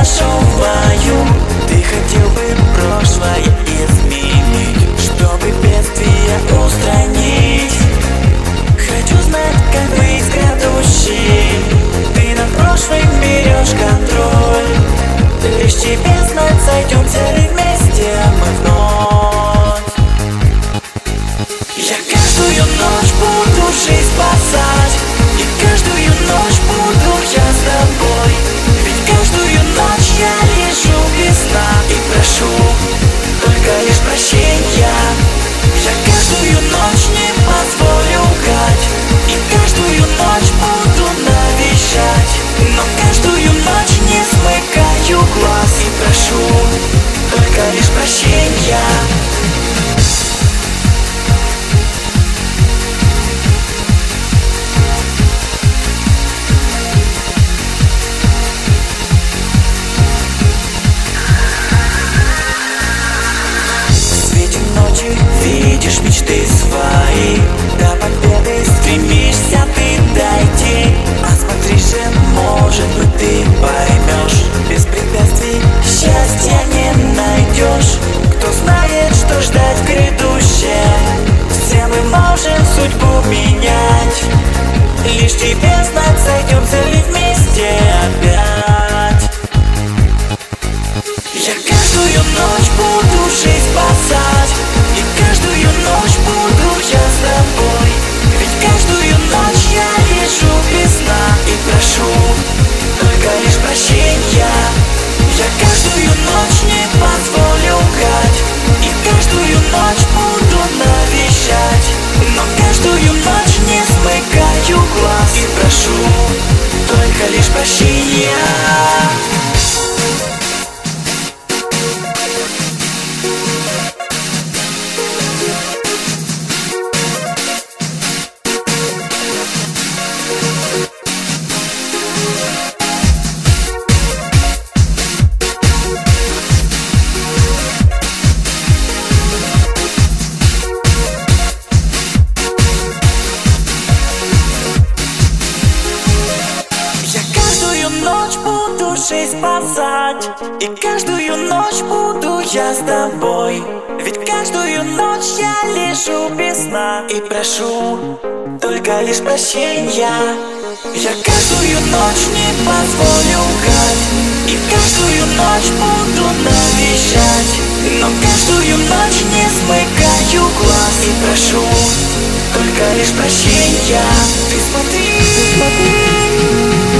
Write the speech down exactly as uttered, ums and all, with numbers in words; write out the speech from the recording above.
пришел в мою. Ты хотел бы прошлое изменить, чтобы бедствия устранить. Хочу знать, как быть грядущим. Ты над прошлым берешь контроль. Лишь тебе знать, сойдемся ли вместе мы вновь. Я каждую ночь буду жизнь спасать, и каждую ночь буду я с тобой. Ведь каждую ночь я лежу без сна и прошу только лишь прощения. Я каждую ночь не позволю лгать, и каждую ночь буду навещать. Но каждую ночь не смыкаю глаз и прошу только лишь прощения. Видишь мечты свои, до победы стремишься ты дойти. Осмотришь, может быть, ты поймешь, без препятствий счастья не найдешь. Кто знает, что ждать в грядущем, все мы можем судьбу менять. Лишь тебе знать, сойдемся ли вместе опять. Я каждую ночь буду жизнь спасать, и каждую ночь буду я с тобой. Ведь каждую ночь я лежу без сна и прошу только лишь прощения. Я каждую ночь не позволю лгать, и каждую ночь буду навещать. Но каждую ночь не смыкаю глаз и прошу только лишь прощения. Жизнь спасать, и каждую ночь буду я с тобой. Ведь каждую ночь я лежу без сна и прошу только лишь прощения. Я каждую ночь не позволю лгать, и каждую ночь буду навещать. Но каждую ночь не смыкаю глаз и прошу только лишь прощения. Ты смотри, ты смотри.